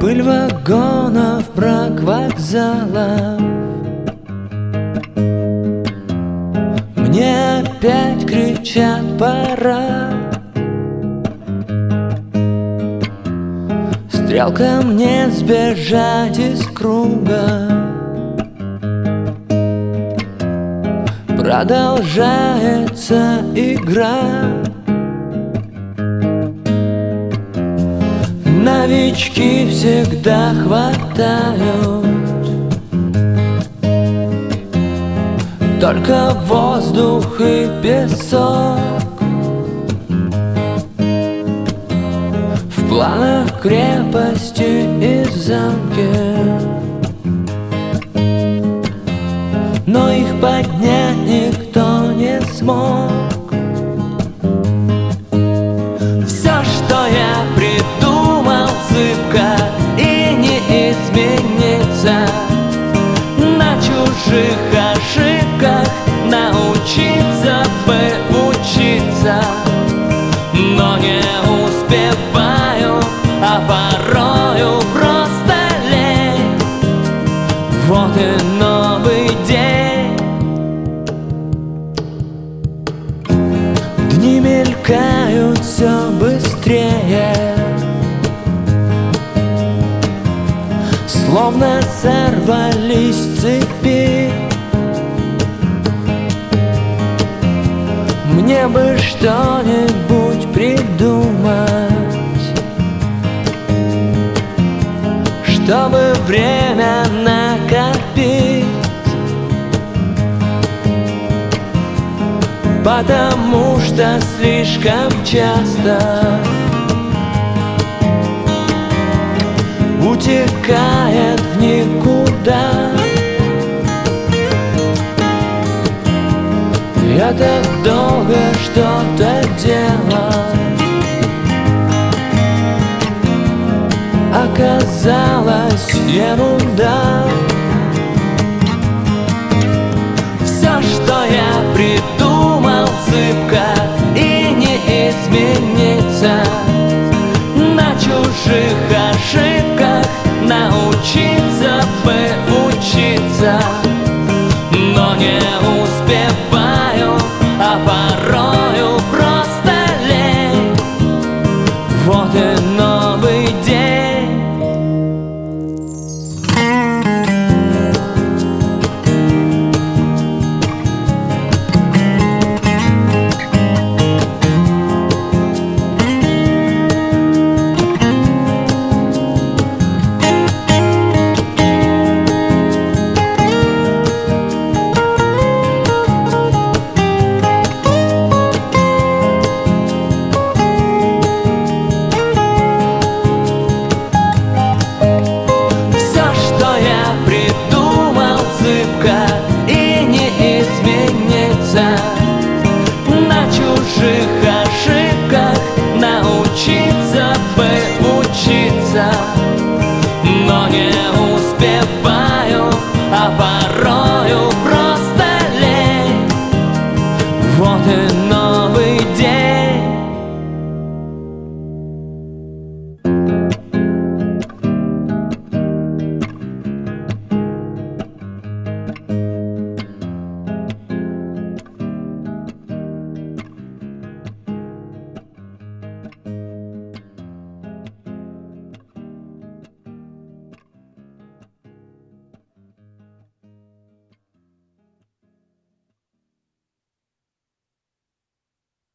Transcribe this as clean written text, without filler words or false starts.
Пыль вагонов, брак вокзала. Мне опять кричат: пора. Стрелка мне сбежать из круга. Продолжается игра. Новички всегда хватают только воздух и песок. В планах крепости и замки, но их поднять никто не смог. Все, что я придумал, зыбко и не изменится. На чужих ошибках научиться бы учиться, но не успеваю, а порою просто лень. Вот и новый день. Дни мелькают все быстрее, словно сорвались с цепи. Мне бы что-нибудь придумать, чтобы время накопить, потому что слишком часто утекает в никуда. Я так долго что-то делал, оказалась ерунда. Все, что я придумал, зыбко и не изменится. На чужих ошибках научиться бы учиться, но не успеваю, а порою просто лень. Вот и новый день. На чужих ошибках научиться бы учиться,